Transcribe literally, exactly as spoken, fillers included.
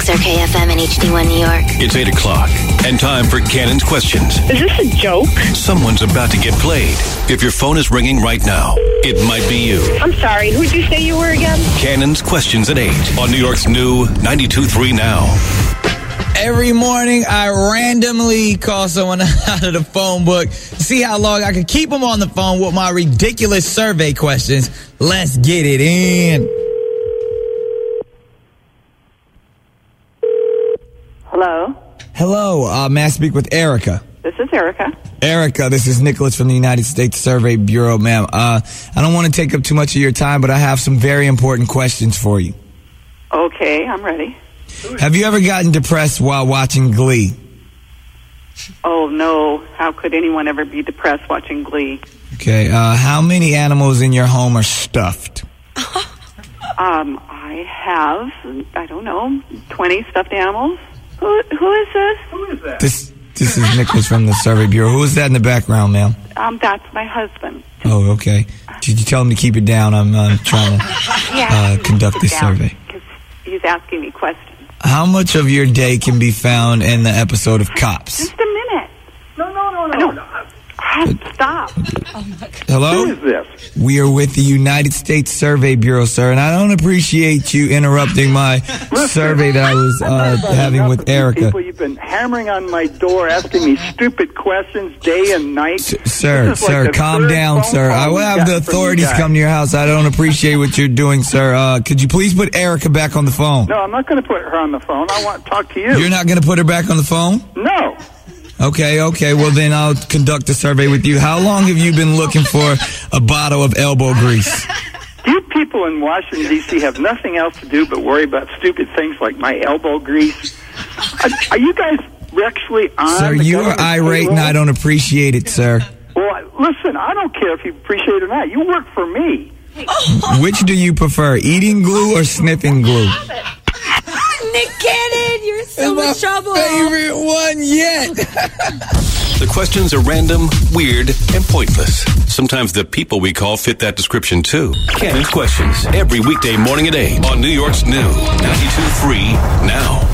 X R K F M and H D one New York. It's eight o'clock, and time for Cannon's Questions. Is this a joke? Someone's about to get played. If your phone is ringing right now, it might be you. I'm sorry, who'd you say you were again? Cannon's Questions at eight on New York's new ninety-two point three Now. Every morning, I randomly call someone out of the phone book to see how long I can keep them on the phone with my ridiculous survey questions. Let's get it in. Hello? Hello, uh, may I speak with Erica? This is Erica. Erica, this is Nicholas from the United States Survey Bureau, ma'am. Uh, I don't want to take up too much of your time, but I have some very important questions for you. Okay, I'm ready. Have you ever gotten depressed while watching Glee? Oh, no. How could anyone ever be depressed watching Glee? Okay, uh, how many animals in your home are stuffed? um, I have, I don't know, twenty stuffed animals. Who, who is this? Who is that? This this is Nicholas from the Survey Bureau. Who is that in the background, ma'am? Um, that's my husband. Oh, okay. Did you tell him to keep it down? I'm uh, trying to uh, conduct this survey. Because he's asking me questions. How much of your day can be found in the episode of Cops? Just a minute. No, no, no, no. no. Stop. Hello? Who is this? We are with the United States Survey Bureau, sir, and I don't appreciate you interrupting my survey that I was uh, having with Erica. People, you've been hammering on my door, asking me stupid questions day and night. S- sir, sir, like calm down, sir. I will have the authorities come to your house. I don't appreciate what you're doing, sir. Uh, could you please put Erica back on the phone? No, I'm not going to put her on the phone. I want to talk to you. You're not going to put her back on the phone? No. Okay, okay. Well, then I'll conduct a survey with you. How long have you been looking for a bottle of elbow grease? You people in Washington, D C have nothing else to do but worry about stupid things like my elbow grease. Are, are you guys actually on Sir, the you are irate and I don't appreciate it, sir. Well, listen, I don't care if you appreciate it or not. You work for me. Which do you prefer, eating glue or sniffing glue? Nick Cannon, you're so It's much trouble. my favorite one yet. The questions are random, weird, and pointless. Sometimes the people we call fit that description, too. Cannon's Questions, every weekday morning at eight on New York's new ninety-two point three Now.